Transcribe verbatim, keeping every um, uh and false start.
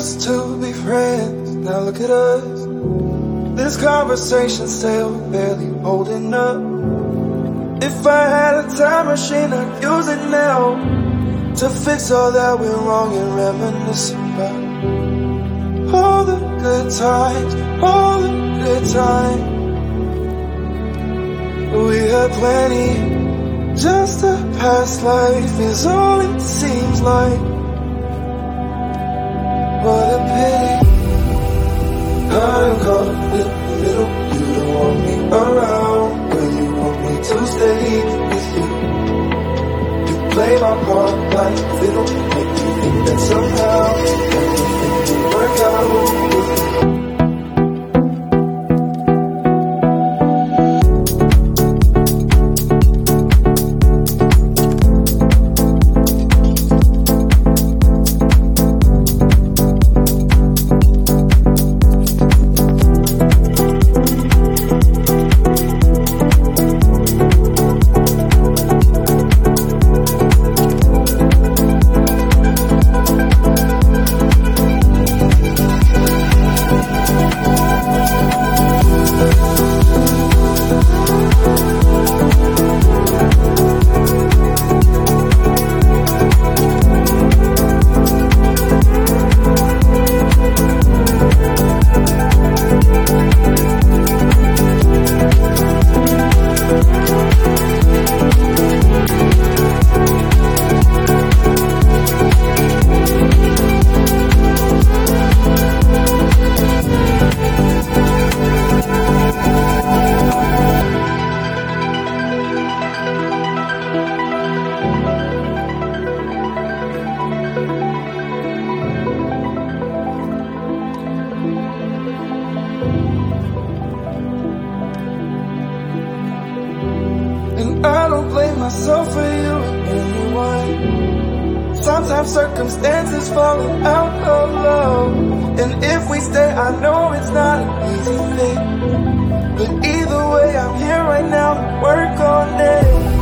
used to be friends, now look at us. This conversation's still barely holding up. If I had a time machine, I'd use it now to fix all that went wrong and reminisce about all the good times, all the good times. We had plenty, just a past life is all it seems like. What a pity, I'm caught in the middle. You don't want me around when you want me to stay with you. You play my part like fiddle, make me think that somehow everything will work out with you. And I don't blame myself for you or anyone. Sometimes circumstances falling out of love, and if we stay, I know it's not an easy thing. But either way, I'm here right now to work on it.